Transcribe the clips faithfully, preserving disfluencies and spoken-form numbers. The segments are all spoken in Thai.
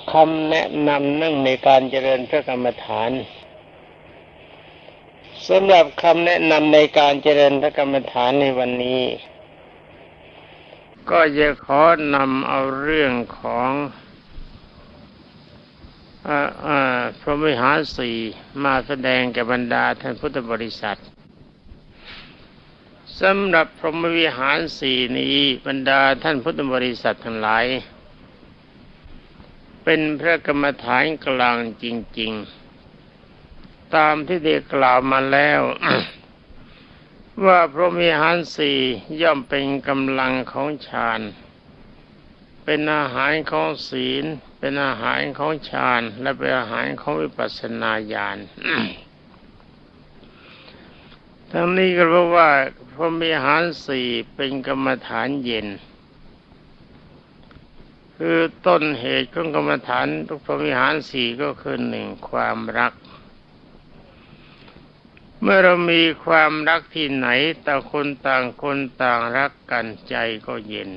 คำแนะนำนั่งในการเจริญพระกรรมฐานสำหรับคำแนะนำในการเจริญพระกรรมฐานในวันนี้ก็จะขอนำเอาเรื่องของอ่าอ่าพระวิหารสี่มาแสดงแก่บรรดาท่านพุทธบริษัทสำหรับพรหมวิหารสี่นี้บรรดาท่านพุทธบริษัททั้งหลายเป็นพระกรรมฐานกลางจริงๆตามที่ได้กล่าวมาแล้ว ว่าพรหมวิหารสี่ย่อมเป็นกำลังของฌานเป็นอาหารของศีลเป็นอาหารของฌานและเป็นอาหารของวิปัสสนาญาณ ทั้งนี้ก็เพราะว่าพรหมวิหารสี่เป็นกรรมฐานเย็นคือต้นเหตุของกรรมฐานทุกพรหมวิหารสี่ก็คือหนึ่งความรักเมื่อเรามีความรักที่ไหนต่างคนต่างคนต่างรักกันใจก็เย็น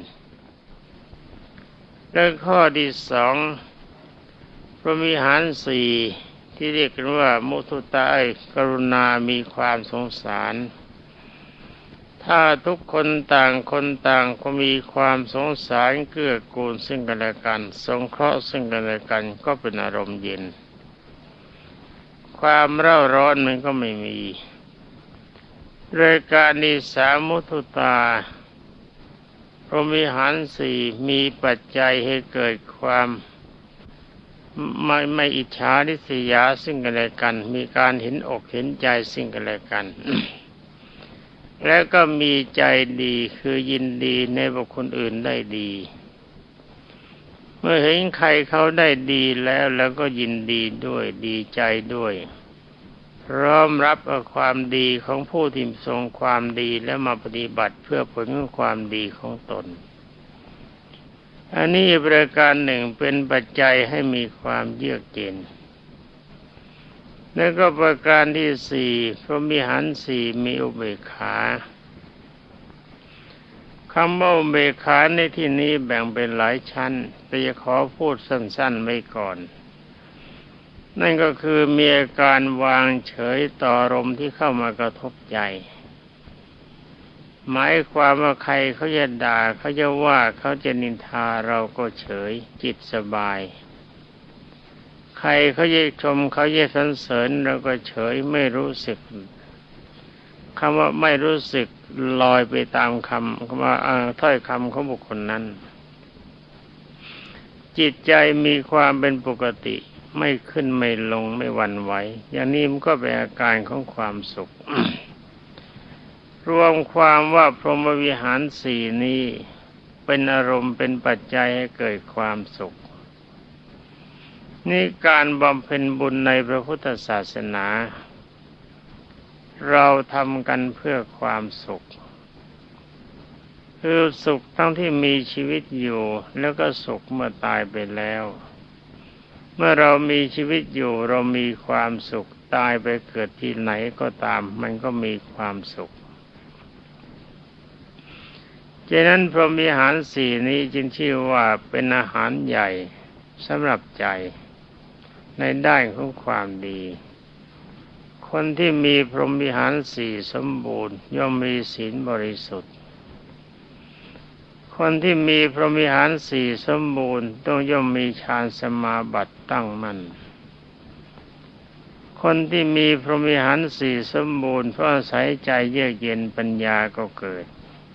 และข้อที่สองพรหมวิหารสี่ที่เรียกกันว่ามุทุตะกรุณามีความสงสารถ้าทุกคนต่างคนต่างก็มีความสงสารเกื้อกูลซึ่งกันและกันสงเคราะห์ซึ่งกันและกันก็เป็นอารมณ์เย็นความเร่าร้อนมันก็ไม่มีรายการนิสามุทุตาพรหมวิหารสี่มีปัจจัยให้เกิดความไม่ไม่อิจฉาริษยาซึ่งกันและกันมีการเห็นอกเห็นใจซึ่งกันและกัน แล้วก็มีใจดีคือยินดีในบุคคลอื่นได้ดีเมื่อเห็นใครเขาได้ดีแล้วแล้วก็ยินดีด้วยดีใจด้วยพร้อมรับเอาความดีของผู้ที่ทรงความดีและมาปฏิบัติเพื่อผลของความดีของตนอันนี้ประการหนึ่งเป็นปัจจัยให้มีความเยือกเย็นแล้วก็ประการที่สี่พรหมวิหารสี่มีอุเบกขาคำว่าอุเบกขาในที่นี้แบ่งเป็นหลายชั้นแต่จะขอพูดสั้นๆไว้ก่อนนั่นก็คือมีอาการวางเฉยต่ออารมณ์ที่เข้ามากระทบใจหมายความว่าใครเขาจะด่าเขาจะว่าเขาจะนินทาเราก็เฉยจิตสบายใครเขาจะชมเขาจะสรรเสริญเราก็เฉยไม่รู้สึกคำว่าไม่รู้สึกลอยไปตามคำคำว่าถ้อยคำของบุคคลนั้นจิตใจมีความเป็นปกติไม่ขึ้นไม่ลงไม่หวั่นไหวอย่างนี้มันก็เป็นอาการของความสุข รวมความว่าพรหมวิหารสี่นี้เป็นอารมณ์เป็นปัจจัยให้เกิดความสุขนี่การบำเพ็ญบุญในพระพุทธศาสนาเราทำกันเพื่อความสุขคือสุขทั้งที่มีชีวิตอยู่แล้วก็สุขเมื่อตายไปแล้วเมื่อเรามีชีวิตอยู่เรามีความสุขตายไปเกิดที่ไหนก็ตามมันก็มีความสุขฉะนั้นพรหมวิหารสี่นี้จึงชื่อว่าเป็นอาหารใหญ่สำหรับใจในด้านของความดีคนที่มีพรหมวิหารสี่สมบูรณ์ย่อมมีศีลบริสุทธิ์คนที่มีพรหมวิหารสี่สมบูรณ์ต้องย่อมมีฌานสมาบัติตั้งมั่นคนที่มีพรหมวิหารสี่สมบูรณ์เพราะอาศัยใจเยือกเย็นปัญญาก็เกิด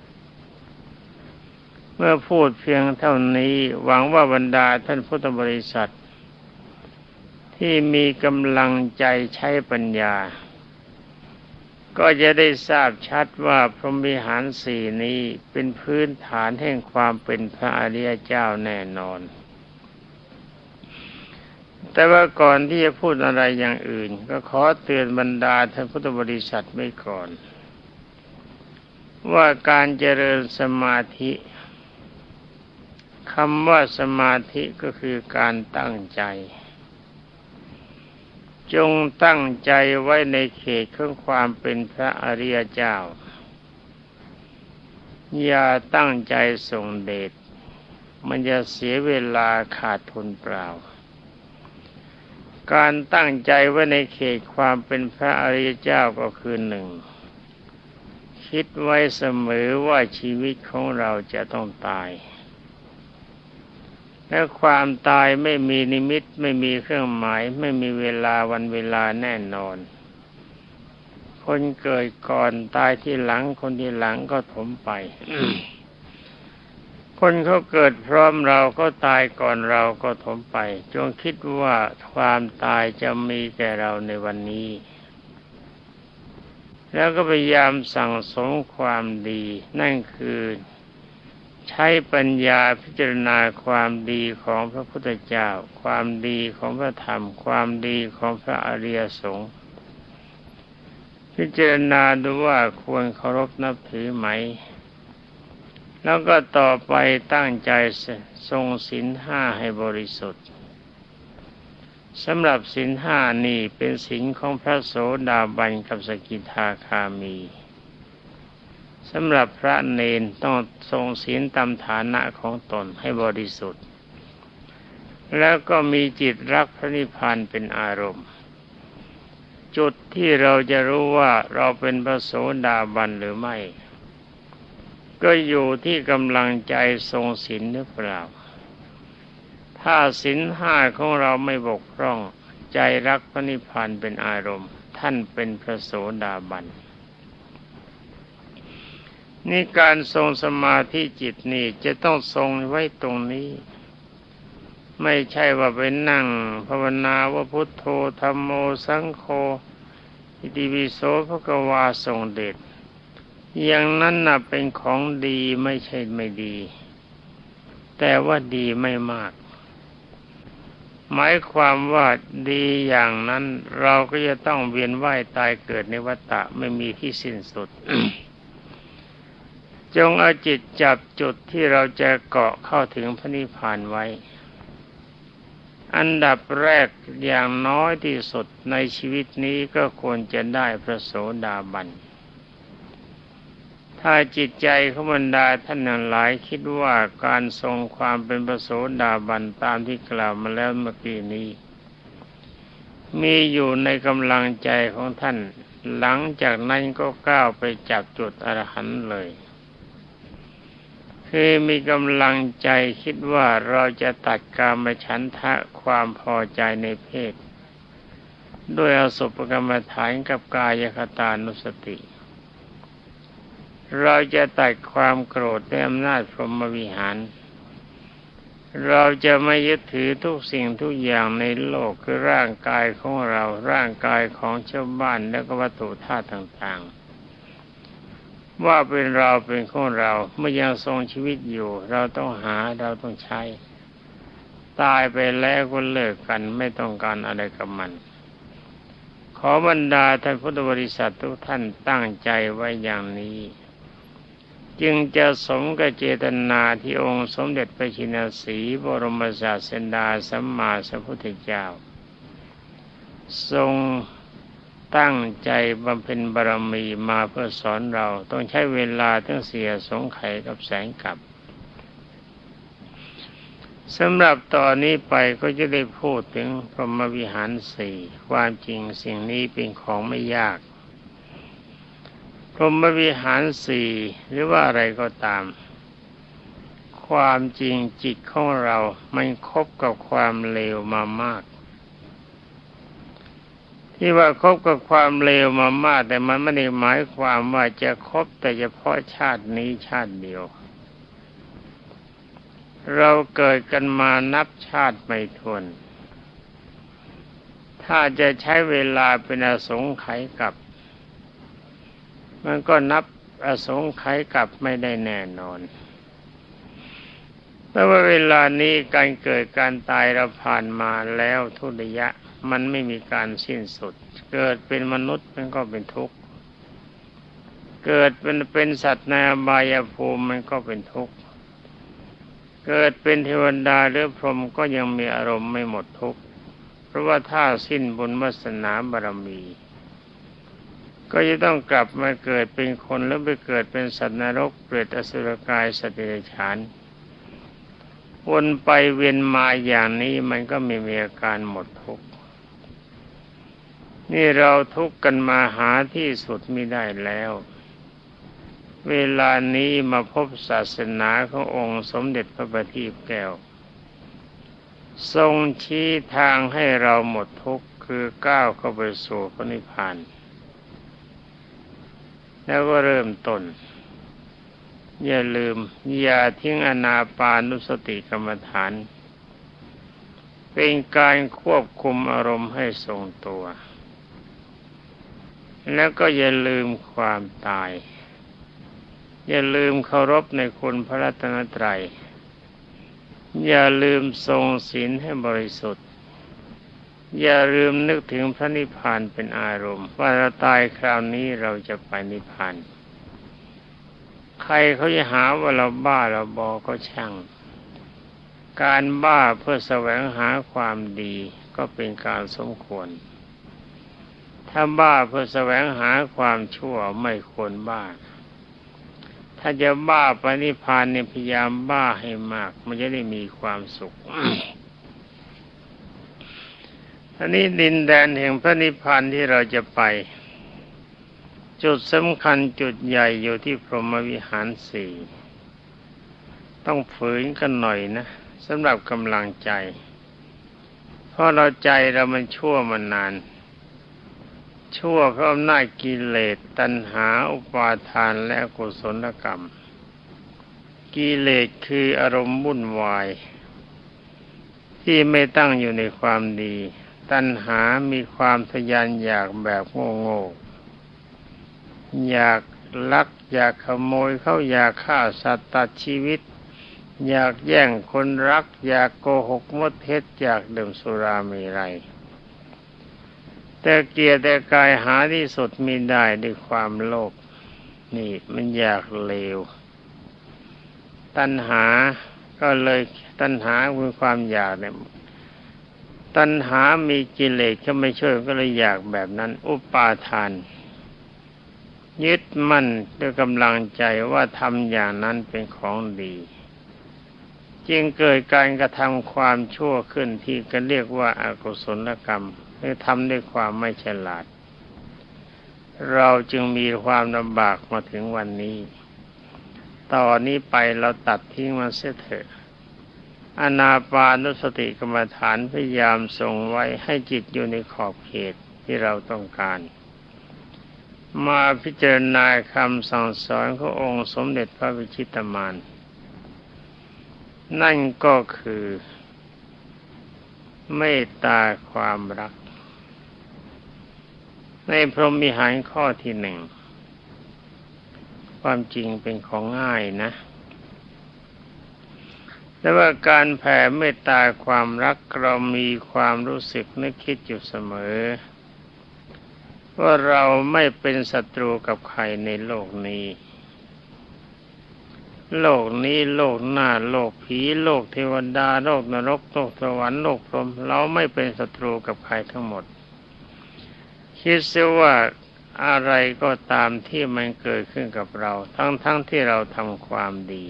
เมื่อพูดเพียงเท่านี้หวังว่าบรรดาท่านพุทธบริษัทที่มีกำลังใจใช้ปัญญาก็จะได้ทราบชัดว่าพรหมวิหารสี่นี้เป็นพื้นฐานแห่งความเป็นพระอริยเจ้าแน่นอนแต่ว่าก่อนที่จะพูดอะไรอย่างอื่นก็ขอเตือนบรรดาท่านพุทธบริษัทไว้ก่อนว่าการเจริญสมาธิคำว่าสมาธิก็คือการตั้งใจจงตั้งใจไว้ในเขตของความเป็นพระอริยเจ้าอย่าตั้งใจส่งเดชมันจะเสียเวลาขาดทุนเปล่าการตั้งใจไว้ในเขตความเป็นพระอริยเจ้าก็คือหนึ่งคิดไว้เสมอว่าชีวิตของเราจะต้องตายและความตายไม่มีนิมิตไม่มีเครื่องหมายไม่มีเวลาวันเวลาแน่นอนคนเกิดก่อนตายที่หลังคนที่หลังก็ถมไป คนเขาเกิดพร้อมเราก็ตายก่อนเราก็ถมไปจงคิดว่าความตายจะมีแก่เราในวันนี้แล้วก็พยายามสั่งสมความดีนั่นคือใช้ปัญญาพิจารณาความดีของพระพุทธเจ้าความดีของพระธรรมความดีของพระอริยสงฆ์พิจารณาดูว่าควรเคารพนับถือไหมแล้วก็ต่อไปตั้งใจทรงศีลห้าให้บริสุทธิ์สำหรับศีลห้านี่เป็นศีลของพระโสดาบันกับสกิทาคามีสำหรับพระเณรต้องทรงศีลตามฐานะของตนให้บริสุทธิ์แล้วก็มีจิตรักพระนิพพานเป็นอารมณ์จุดที่เราจะรู้ว่าเราเป็นพระโสดาบันหรือไม่ก็อยู่ที่กำลังใจทรงศีลหรือเปล่าถ้าศีลห้าของเราไม่บกพร่องใจรักพระนิพพานเป็นอารมณ์ท่านเป็นพระโสดาบันนี่การทรงสมาธิจิตนี่จะต้องทรงไว้ตรงนี้ไม่ใช่ว่าไปนั่งภาวนาว่าพุทโธธัมโมสังโฆอิติปิโสภควาทรงเดชอย่างนั้นน่ะเป็นของดีไม่ใช่ไม่ดีแต่ว่าดีไม่มากหมายความว่าดีอย่างนั้นเราก็จะต้องเวียนว่ายตายเกิดในวัฏฏะไม่มีที่สิ้นสุด จงเอาจิตจับจุดที่เราจะเกาะเข้าถึงพระนิพพานไว้อันดับแรกอย่างน้อยที่สุดในชีวิตนี้ก็ควรจะได้พระโสดาบันถ้าจิตใจของบรรดาท่านหลายคิดว่าการทรงความเป็นพระโสดาบันตามที่กล่าวมาแล้วเมื่อกี้นี้มีอยู่ในกำลังใจของท่านหลังจากนั้นก็ก้าวไปจับจุดอรหันต์เลยคือมีกำลังใจคิดว่าเราจะตัดกามฉันทะความพอใจในเพศด้วยอสุภกรรมฐานกับกายคตานุสติเราจะตัดความโกรธด้วยอำนาจพรหมวิหารเราจะไม่ยึดถือทุกสิ่งทุกอย่างในโลกคือร่างกายของเราร่างกายของชาวบ้านและก็วัตถุธาตุต่างๆว่าเป็นเราเป็นของเราเมื่อยังทรงชีวิตอยู่เราต้องหาเราต้องใช้ตายไปแล้วก็เลิกกันไม่ต้องการอะไรกับมันขอบรรดาท่านพุทธบริษัททุกท่านตั้งใจไว้อย่างนี้จึงจะสมกับเจตนาที่องค์สมเด็จพระชินสีห์บรมศาสดาสัมมาสัมพุทธเจ้าทรงตั้งใจบำเพ็ญบารมีมาเพื่อสอนเราต้องใช้เวลาทั้งเสียสงไขยกับแสงกลับสำหรับตอนนี้ไปก็จะได้พูดถึงพรหมวิหารสี่ความจริงสิ่งนี้เป็นของไม่ยากพรหมวิหารสี่หรือว่าอะไรก็ตามความจริงจิตของเรามันคบกับความเลวมามากที่ว่าคบกับความเลวมามากแต่มันไม่ได้หมายความว่าจะคบแต่เฉพาะชาตินี้ชาติเดียวเราเกิดกันมานับชาติไม่ถ้วนถ้าจะใช้เวลาเป็นอสงไขยกับมันก็นับอสงไขยกับไม่ได้แน่นอนเพราะว่าเวลานี้การเกิดการตายเราผ่านมาแล้วทุกระยะมันไม่มีการสิ้นสุดเกิดเป็นมนุษย์มันก็เป็นทุกข์เกิดเป็นเป็นสัตว์ในอบายภูมิมันก็เป็นทุกข์เกิดเป็นเทวดาหรือพรหมก็ยังมีอารมณ์ไม่หมดทุกข์เพราะว่าถ้าสิ้นบุญวาสนาบารมีก็จะต้องกลับมาเกิดเป็นคนแล้วไปเกิดเป็นสัตว์นรกเปรตอสุรกายสัตว์เดรัจฉานวนไปเวียนมาอย่างนี้มันก็ไม่มีอาการหมดทุกข์นี่เราทุกข์กันมาหาที่สุดมิได้แล้วเวลานี้มาพบศาสนาขององค์สมเด็จพระบัณฑิตแก้วทรงชี้ทางให้เราหมดทุกข์คือก้าวเข้าไปสู่พระนิพพานแล้วก็เริ่มต้นอย่าลืมอย่าทิ้งอานาปานุสติกรรมฐานเป็นการควบคุมอารมณ์ให้ทรงตัวแล้วก็อย่าลืมความตายอย่าลืมเคารพในคุณพระรัตนตรัยอย่าลืมทรงศีลให้บริสุทธิ์อย่าลืมนึกถึงพระนิพพานเป็นอารมณ์ว่าเราตายคราวนี้เราจะไปนิพพานใครเขาจะหาว่าเราบ้าเราบอก็ช่างการบ้าเพื่อแสวงหาความดีก็เป็นการสมควรถ้าบ้าเพื่อแสวงหาความชั่วไม่ควรบ้าถ้าจะบ้าไปนิพพานเนี่ยพยายามบ้าให้มากมันจะได้มีความสุข อันนี้ดินแดนแห่งพระนิพพานที่เราจะไปจุดสำคัญจุดใหญ่อยู่ที่พรหมวิหารสี่ต้องฝืนกันหน่อยนะสำหรับกำลังใจเพราะเราใจเรามันชั่วมานานชั่วเพราะอำนาจกิเลสตัณหาอุปาทานและกุศลกรรมกิเลสคืออารมณ์วุ่นวายที่ไม่ตั้งอยู่ในความดีตัณหามีความทะยานอยากแบบโง่ๆอยากลักอยากขโมยเขาอยากฆ่าสัตว์ตัดชีวิตอยากแย่งคนรักอยากโกหกมดเท็จอยากดื่มสุราเมรัยแต่เกียรติแต่กายหาที่สุดมิได้ด้วยความโลภนี่มันอยากเลวตัณหาก็เลยตัณหาคือความอยากเนี่ยตัณหามีกิเลสก็ไม่ช่วยก็เลยอยากแบบนั้นอุปาทานยึดมั่นด้วยกำลังใจว่าทำอย่างนั้นเป็นของดีจึงเกิดการกระทำความชั่วขึ้นที่กันเรียกว่าอกุศลกรรมหรือทำด้วยความไม่ฉลาดเราจึงมีความลำบากมาถึงวันนี้ต่อนนี้ไปเราตัดทิ้งมันเสียเถอะอานาปานุสติกรรมฐานพยายามทรงไว้ให้จิตอยู่ในขอบเขตที่เราต้องการมาพิจารณาคำสั่งสอนขององค์สมเด็จพระวิชิตรมารนั่นก็คือเมตตาความรักในพรหมวิหารข้อที่หนึ่งความจริงเป็นของง่ายนะแต่ว่าการแผ่เมตตาความรักเรามีความรู้สึกนึกคิดอยู่เสมอว่าเราไม่เป็นศัตรูกับใครในโลกนี้โลกนี้โลกหน้าโลกผีโลกเทวดาโลกนรกโลกสวรรค์โลกพรหมเราไม่เป็นศัตรูกับใครทั้งหมดคิดเสียว่าอะไรก็ตามที่มันเกิดขึ้นกับเราทั้งๆ ท, ที่เราทำความดี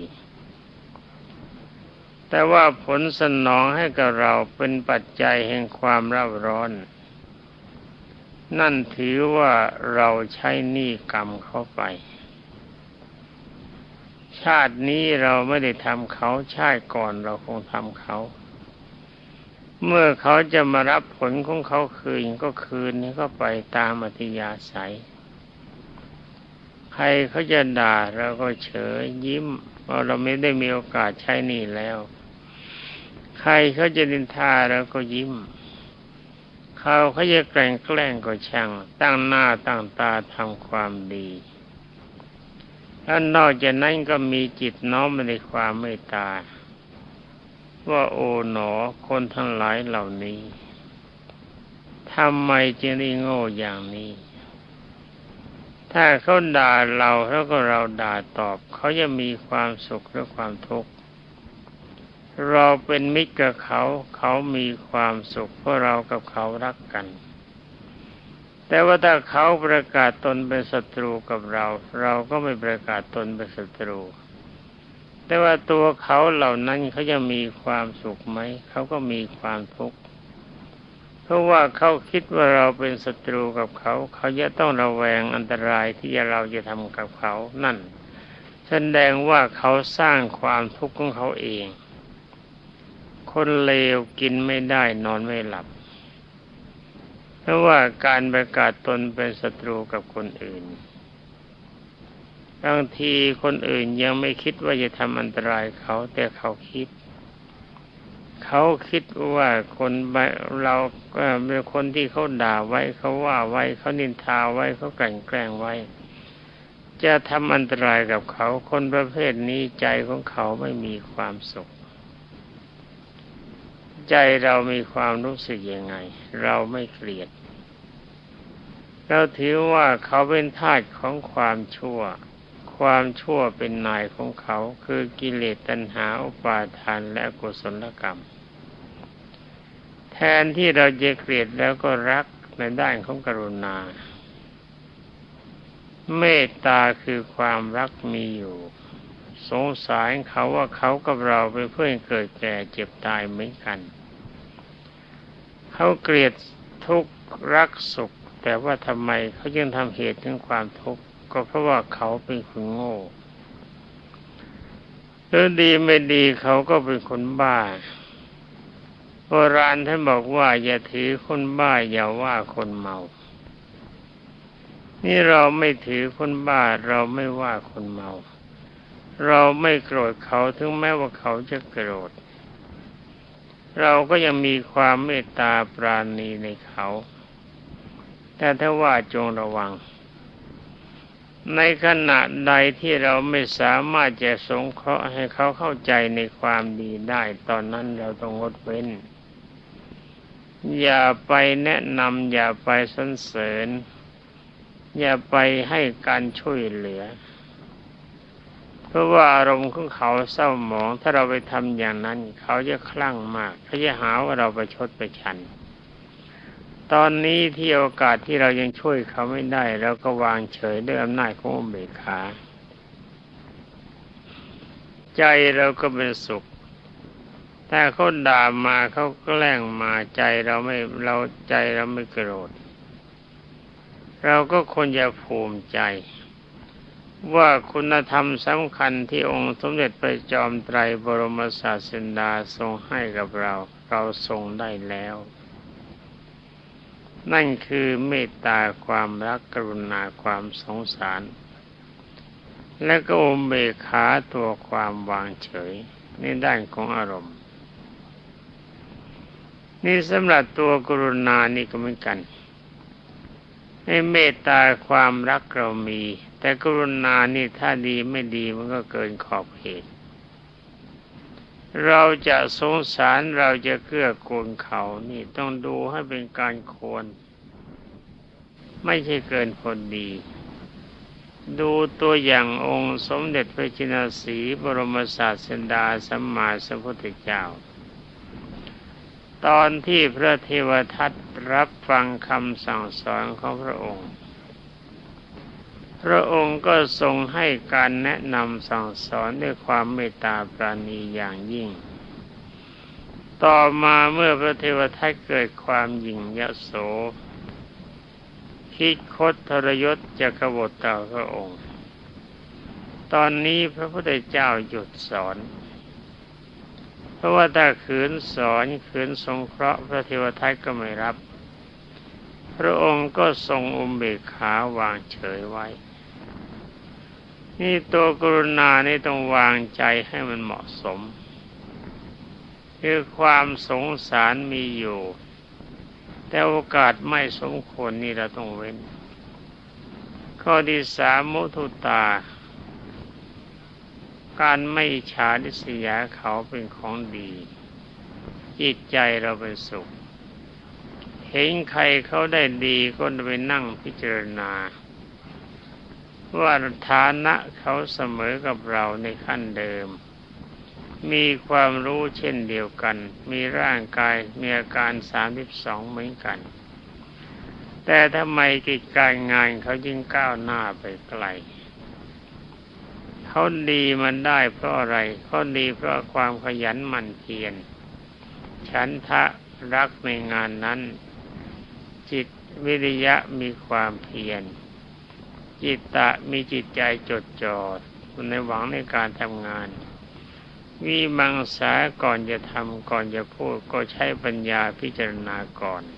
แต่ว่าผลสนองให้กับเราเป็นปัจจัยแห่งความเร่าร้อนนั่นถือว่าเราใช้หนี้กรรมเข้าไปชาตินี้เราไม่ได้ทำเขาชาติก่อนเราคงทำเขาเมื่อเขาจะมารับผลของเขาคืนก็คืนให้เขาไปตามอัธยาศัยใครเขาจะด่าเราก็เฉยยิ้มเพราะเราไม่ได้มีโอกาสใช้หนี้แล้วใครเขาจะนินทาเราก็ยิ้มเขาเขาจะแกล้งแกล้งก็ช่างตั้งหน้าตั้งตาทำความดีแล้วนอกจากนั้นก็มีจิตน้อมไปในความเมตตาว่าโอ๋หนอคนทั้งหลายเหล่านี้ทำไมจึงได้โง่อย่างนี้ถ้าเขาด่าเราแล้วก็เราด่าตอบเขาจะมีความสุขหรือความทุกข์เราเป็นมิตรกับเขาเขามีความสุขเพราะเรากับเขารักกันแต่ว่าถ้าเขาประกาศตนเป็นศัตรูกับเราเราก็ไม่ประกาศตนเป็นศัตรูแต่ว่าตัวเขาเหล่านั้นเขาจะมีความสุขไหมเขาก็มีความทุกข์เพเพราะว่าเขาคิดว่าเราเป็นศัตรูกับเขาเขาจะต้องระแวงอันตรายที่เราจะทำกับเขานั่นแสดงว่าเขาสร้างความทุกข์ของเขาเองคนเลวกินไม่ได้นอนไม่หลับเพราะว่าการประกาศตนเป็นศัตรูกับคนอื่นบางทีคนอื่นยังไม่คิดว่าจะทำอันตรายเขาแต่เขาคิดเขาคิดว่าคนเราก็เป็นคนที่เขาด่าไว้เขาว่าไว้เขานินทาไว้เขากลั่นแกล้งไว้จะทำอันตรายกับเขาคนประเภทนี้ใจของเขาไม่มีความสุขใจเรามีความรู้สึกยังไงเราไม่เกลียดเราถือว่าเขาเป็นทาสของความชั่วความชั่วเป็นนายของเขาคือกิเลสตัณหาอุปาทานและอกุศลกรรมแทนที่เราจะเกลียดแล้วก็รักในด้านของกรุณาเมตตาคือความรักมีอยู่สงสารเขาว่าเขากับเราเป็นเพื่อนเกิดแก่เจ็บตายเหมือนกันเขาเกลียดทุกข์รักสุขแต่ว่าทำไมเขายังทำเหตุถึงความทุกข์ก็เพราะว่าเขาเป็นคนโง่หรือดีไม่ดีเขาก็เป็นคนบ้าโบราณท่านบอกว่าอย่าถือคนบ้าอย่าว่าคนเมานี่เราไม่ถือคนบ้าเราไม่ว่าคนเมาเราไม่โกรธเขาถึงแม้ว่าเขาจะโกรธเราก็ยังมีความเมตตาปราณีในเขาแต่ถ้าว่าจงระวังในขณะใดที่เราไม่สามารถจะสงเคราะห์ให้เขาเข้าใจในความดีได้ตอนนั้นเราต้องงดเว้นอย่าไปแนะนำอย่าไปสรรเสริญอย่าไปให้การช่วยเหลือเพราะว่าอารมณ์ของเขาเศร้าหมองถ้าเราไปทำอย่างนั้นเขาจะคลั่งมากเขาจะหาว่าเราประชดประชันตอนนี้ที่โอกาสที่เรายังช่วยเขาไม่ได้เราก็วางเฉยด้วยอำนาจของอุเบกขาใจเราก็เป็นสุขถ้าเขาด่ามาเขาแกล้งมาใจเราไม่เราใจเราไม่โกรธเราก็ควรจะภูมิใจว่าคุณธรรมสำคัญที่องค์สมเด็จพระจอมไตรบรมศาสดาทรงให้กับเราเราทรงได้แล้วนั่นคือเมตตาความรักกรุณาความสงสารและก็อุเบกขาตัวความวางเฉยในด้านของอารมณ์นี่สำหรับตัวกรุณานี่ก็เหมือนกันให้เมตตาความรักเรามีแต่กรุณานี่ถ้าดีไม่ดีมันก็เกินขอบเขตเราจะสงสารเราจะเกื้อกูลเขานี่ต้องดูให้เป็นการควรไม่ใช่เกินพอดีดูตัวอย่างองค์สมเด็จพระจินสีห์บรมศาสดาสัมมาสัมพุทธเจ้าตอนที่พระเทวทัตรับฟังคำสั่งสอนของพระองค์พระองค์ก็ทรงให้การแนะนำสั่งสอนด้วยความเมตตาปราณีอย่างยิ่งต่อมาเมื่อพระเทวทัตเกิดความหยิ่งยโสคิดคดทรยศจะกบฏต่อพระองค์ตอนนี้พระพุทธเจ้าหยุดสอนเพราะว่าถ้าขืนสอนขืนสงเคราะห์พระเทวทัตก็ไม่รับพระองค์ก็ทรงอุเบกขาวางเฉยไว้นี่ตัวกรุณานี่ต้องวางใจให้มันเหมาะสมคือความสงสารมีอยู่แต่โอกาสไม่สมควรนี่เราต้องเว้นข้อที่สามมุทุตาการไม่อิจฉาริษยาเขาเป็นของดีจิตใจเราเป็นสุขเห็นใครเขาได้ดีก็ไปนั่งพิจารณาว่าฐานะเขาเสมอกับเราในขั้นเดิมมีความรู้เช่นเดียวกันมีร่างกายมีอาการสามสิบสองเหมือนกันแต่ทำไมกิจการงานเขายิ่งก้าวหน้าไปไกลเขาดีมันได้เพราะอะไรเขาดีเพราะความขยันหมั่นเพียรฉันทะรักในงานนั้นจิตวิริยะมีความเพียรจิตตะมีจิตใจจดจ่อในหวังในการทำงานวิมังสาก่อนจะทำก่อนจะพูดก็ใช้ปัญญาพิจารณาก่อน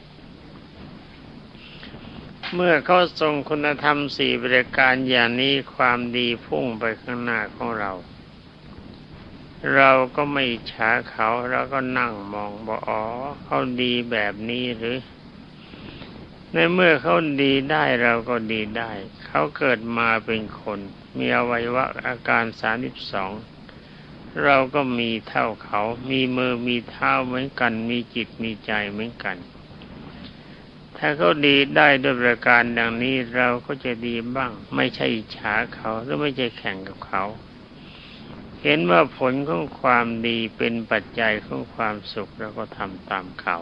เมื่อเขาทรงคุณธรรมสี่ประการอย่างนี้ความดีพุ่งไปข้างหน้าของเราเราก็ไม่อิจฉาเขาเราก็นั่งมองบอกอ๋อเขาดีแบบนี้หรือในเมื่อเขาดีได้เราก็ดีได้เขาเกิดมาเป็นคนมีอวัยวะอาการสามสิบสองเราก็มีเท่าเขามีมือมีเท้าเหมือนกันมีจิตมีใจเหมือนกันถ้าเขาดีได้ด้วยประการดังนี้เราก็จะดีบ้างไม่ใช่อิจฉาเขาหรือไม่ใช่แข่งกับเขาเห็นว่าผลของความดีเป็นปัจจัยของความสุขเราก็ทำตามเขา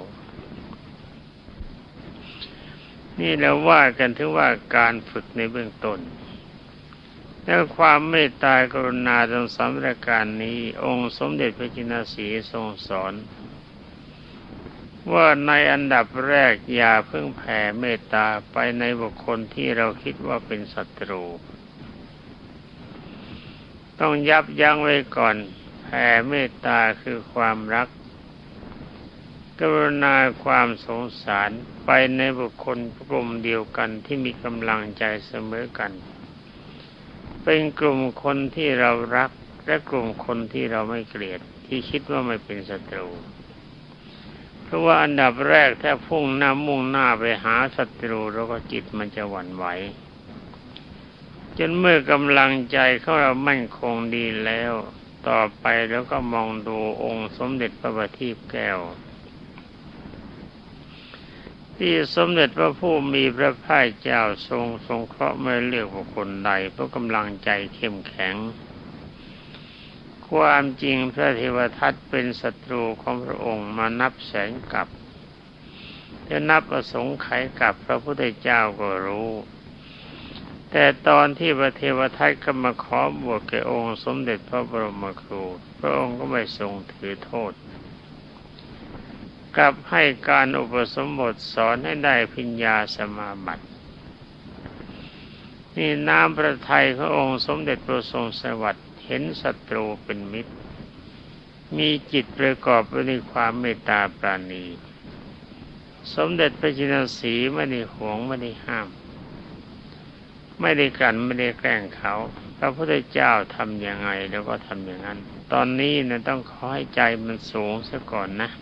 นี่เราว่ากันถึงว่าการฝึกในเบื้องต้นแล้วความเมตตากรุณาทั้งสามประการนี้องค์สมเด็จพระจินสีห์ทรงสอนว่าในอันดับแรกอย่าเพิ่งแผ่เมตตาไปในบุคคลที่เราคิดว่าเป็นศัตรูต้องยับยั้งไว้ก่อนแผ่เมตตาคือความรักกรุณาความสงสารไปในบุคคลกลุ่มเดียวกันที่มีกำลังใจเสมอกันเป็นกลุ่มคนที่เรารักและกลุ่มคนที่เราไม่เกลียดที่คิดว่าไม่เป็นศัตรูเพราะว่าอันดับแรกถ้าพุ่งหน้ามุ่งหน้าไปหาศัตรูเราก็จิตมันจะหวั่นไหวจนเมื่อกำลังใจของเรามั่นคงดีแล้วต่อไปแล้วก็มองดูองค์สมเด็จพระบัณฑิตแก้วที่สมเด็จพระผู้มีพระภาคเจ้าทรงสงเคราะห์ไม่เลือกบุคคลใดเพราะกำลังใจเข้มแข็งความจริงพระเทวทัตเป็นศัตรูของพระองค์มานับแสนกับจะนับอสงไขยกับพระพุทธเจ้าก็รู้แต่ตอนที่พระเทวทัตก็มาขอบวชแก่องค์สมเด็จพระบรมครูพระองค์ก็ไม่ทรงถือโทษกลับให้การอุปสมบทสอนให้ได้ภิญญาสมาบัตินี่น้ำพระทัยขององค์สมเด็จพระทรงสวัสดิ์เห็นศัตรูเป็นมิตรมีจิตประกอบไปด้วยความเมตตาปราณีสมเด็จพระจินสีห์ไม่ได้หวงไม่ได้ห้ามไม่ได้กันไม่ได้แกล้งเขาพระพุทธเจ้าทำยังไงแล้วก็ทำอย่างนั้นตอนนี้นะต้องขอให้ใจมันสูงซะก่อนนะ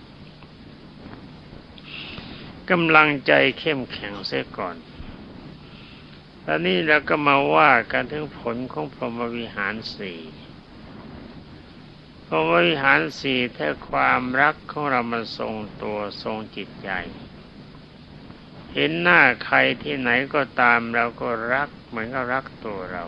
กำลังใจเข้มแข็งเสียก่อนตอนนี้เราก็มาว่ากันถึงผลของพรหมวิหารสี่พรหมวิหารสี่ถ้าความรักของเรามันทรงตัวทรงจิตใจเห็นหน้าใครที่ไหนก็ตามเราก็รักเหมือนกับรักตัวเรา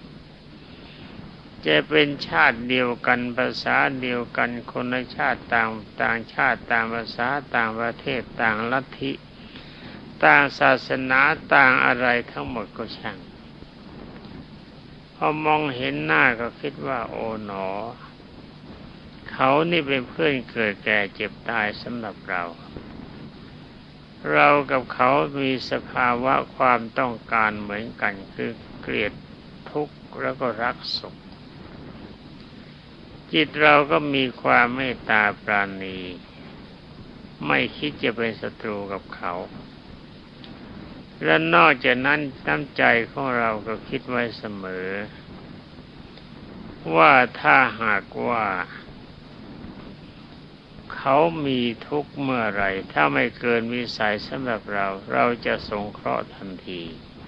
จะเป็นชาติเดียวกันภาษาเดียวกันคนละชาติต่างต่างชาติต่างภาษาต่างประเทศต่างลัทธิต่างศาสนาต่างอะไรทั้งหมดก็ช่างพอมองเห็นหน้าก็คิดว่าโอ๋หนอเขานี่เป็นเพื่อนเกิดแก่เจ็บตายสำหรับเราเรากับเขามีสภาวะความต้องการเหมือนกันคือเกลียดทุกข์แล้วก็รักสุขจิตเราก็มีความเมตตาปราณีไม่คิดจะเป็นศัตรูกับเขาและนอกจากนั้นน้ำใจของเราก็คิดไว้เสมอว่าถ้าหากว่าเขามีทุกข์เมื่อไรถ้าไม่เกินวิสัยสำหรับเราเราจะสงเคราะห์ทันที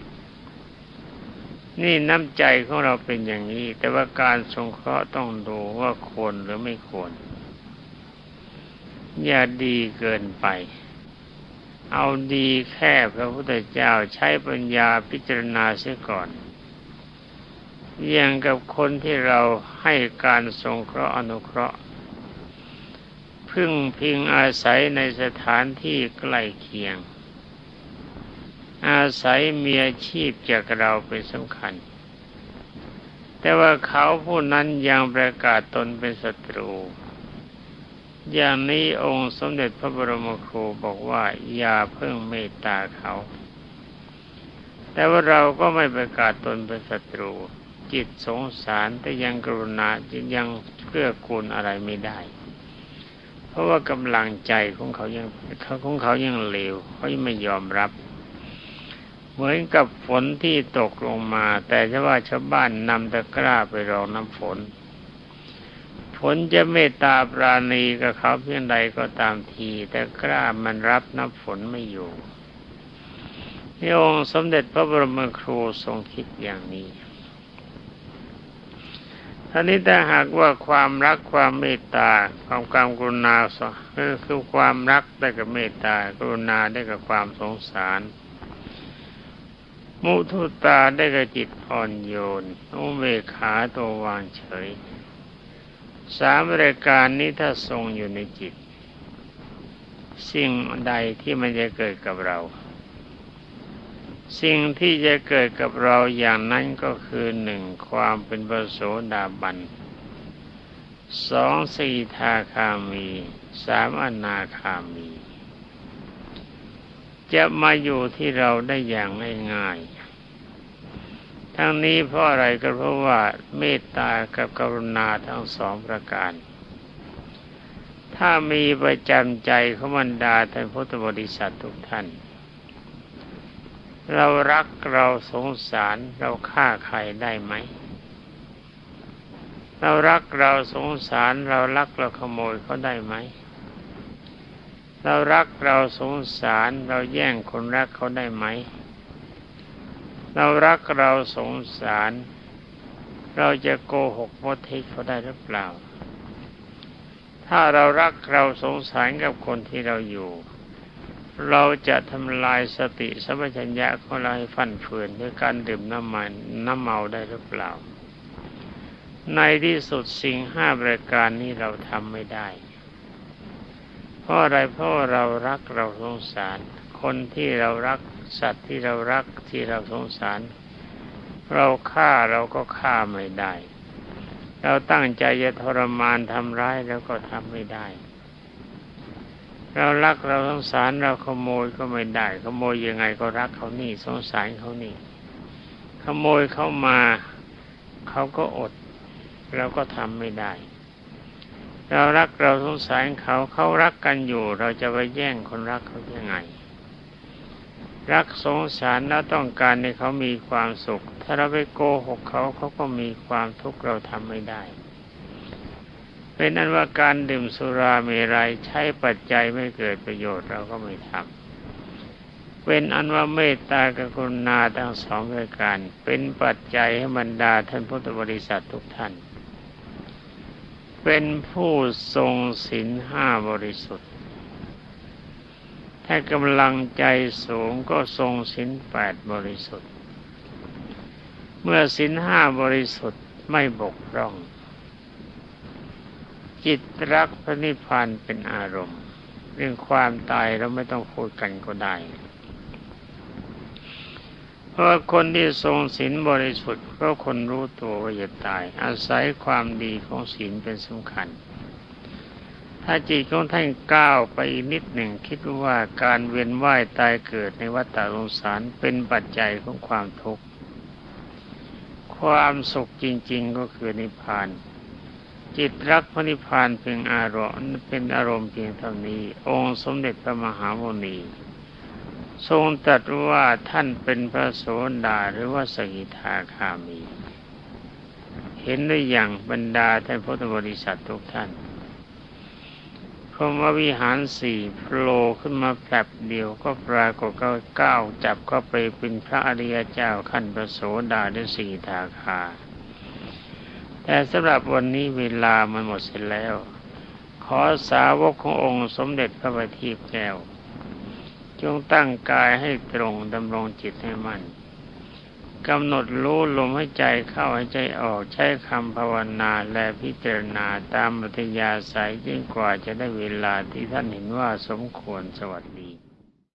นี่น้ำใจของเราเป็นอย่างนี้แต่ว่าการสงเคราะห์ต้องดูว่าควรหรือไม่ควรอย่าดีเกินไปเอาดีแค่พระพุทธเจ้าใช้ปัญญาพิจารณาเสียก่อนอย่างกับคนที่เราให้การสงเคราะห์อนุเคราะห์พึ่งพิงอาศัยในสถานที่ใกล้เคียงอาศัยมีอาชีพจากเราเป็นสำคัญแต่ว่าเขาผู้นั้นยังประกาศตนเป็นศัตรูอย่างนี้องค์สมเด็จพระบรมครูบอกว่าอย่าเพิ่งเมตตาเขาแต่ว่าเราก็ไม่ประกาศตนเป็นศัตรูจิตสงสารแต่ยังกรุณายังเกื้อกูลอะไรไม่ได้เพราะว่ากำลังใจของเขายังเขาของเขายังเลวเขายังไม่ยอมรับเหมือนกับฝนที่ตกลงมาแต่ถ้าว่าชาวบ้านนำตะกร้าไปรองน้ำฝนฝนจะเมตตาปราณีกับเขาเพียงใดก็ตามทีแต่กล้ามันรับน้ำฝนไม่อยู่นี่องค์สมเด็จพระบรมครูทรงคิดอย่างนี้ท่านี้ถ้าหากว่าความรักความเมตตาความกรุณาคือความรักได้กับเมตตากรุณาได้กับความสงสารมุทุตาได้กับจิตอ่อนโยนอุเบกขาตัววางเฉยสามรายการนี้ถ้าทรงอยู่ในจิตสิ่งใดที่มันจะเกิดกับเราสิ่งที่จะเกิดกับเราอย่างนั้นก็คือหนึ่งความเป็นพระโสดาบันสองสีทาคามีสามอนาคามีจะมาอยู่ที่เราได้อย่างง่ายๆทั้งนี้เพราะอะไรก็เพราะว่าเมตตากับกรุณาทั้งสองประการถ้ามีประจำใจของบรรดาท่านพุทธบริษัททุกท่านเรารักเราสงสารเราฆ่าใครได้ไหมเรารักเราสงสารเราลักเราขโมยเขาได้ไหมเรารักเราสงสารเราแย่งคนรักเขาได้ไหมเรารักเราสงสารเราจะโกหกมดเท็จเขาได้หรือเปล่าถ้าเรารักเราสงสารกับคนที่เราอยู่เราจะทำลายสติสัมปชัญญะของเราให้ฟั่นเฟือนด้วยการดื่มน้ำมันน้ำเมาได้หรือเปล่าในที่สุดสิ่งห้าประการนี้เราทำไม่ได้เพราะอะไรเพราะเรารักเราสงสารคนที่เรารักสัตว์ที่เรารักที่เราสงสารเราฆ่าเราก็ฆ่าไม่ได้เราตั้งใจจะทรมานทำร้ายเราก็ทำไม่ได้เรารักเราสงสารเราขโมยก็ไม่ได้ขโมยยังไงก็รักเขานี่สงสารเขานี่ขโมยเข้ามาเขาก็อดเราก็ทำไม่ได้เรารักเราสงสารเขาเขารักกันอยู่เราจะไปแย่งคนรักเขายังไงรักสงสารแล้วต้องการให้เขามีความสุขถ้าเราไปโกหกเขาเขาก็มีความทุกข์เราทำไม่ได้เป็นนั้นว่าการดื่มสุราเมรัยใช้ปัจจัยไม่เกิดประโยชน์เราก็ไม่ทำเป็นอันว่าเมตตากรุณาทั้งสองรายการเป็นปัจจัยให้บรรดาท่านพุทธบริษัททุกท่านเป็นผู้ทรงศีลห้าบริสุทธิ์ถ้ากำลังใจสูงก็ทรงศีลแปดบริสุทธิ์เมื่อศีลห้าบริสุทธิ์ไม่บกพร่องจิตรักพระนิพพานเป็นอารมณ์เรื่องความตายเราไม่ต้องพูดกันก็ได้เพราะคนที่ทรงศีลบริสุทธิ์เพราะคนรู้ตัวว่าจะตายอาศัยความดีของศีลเป็นสำคัญถ้าจิตของท่านก้าวไปอีกนิดหนึ่งคิดว่าการเวียนว่ายตายเกิดในวัฏฏะสงสารเป็นปัจจัยของความทุกข์ความสุขจริงๆก็คือนิพพานจิตรักพระนิพพานเพียงอารมณ์เป็นอารมณ์เพียงเท่านี้องค์สมเด็จพระมหาโมนีทรงตรัสว่าท่านเป็นพระโสดาหรือว่าสกิทาคามีเห็นได้อย่างบรรดาท่านพุทธบริษัททุกท่านพรหมวิหารสี่โผล่ขึ้นมาแป๊บเดียวก็ปรากฏก็ก้าวจับเข้าไปเป็นพระอริยเจ้าขั้นพระโสดาหรือสกิทาคาแต่สำหรับวันนี้เวลามันหมดเสร็จแล้วขอสาวกขององค์สมเด็จพระบัณฑิตแก้วจงตั้งกายให้ตรงดำรงจิตให้มั่นกำหนดรู้ลมหายใจเข้าหายใจออกใช้คำภาวนาและพิจารณาตามอัธยาศัยจนกว่าจะได้เวลาที่ท่านเห็นว่าสมควรสวัสดี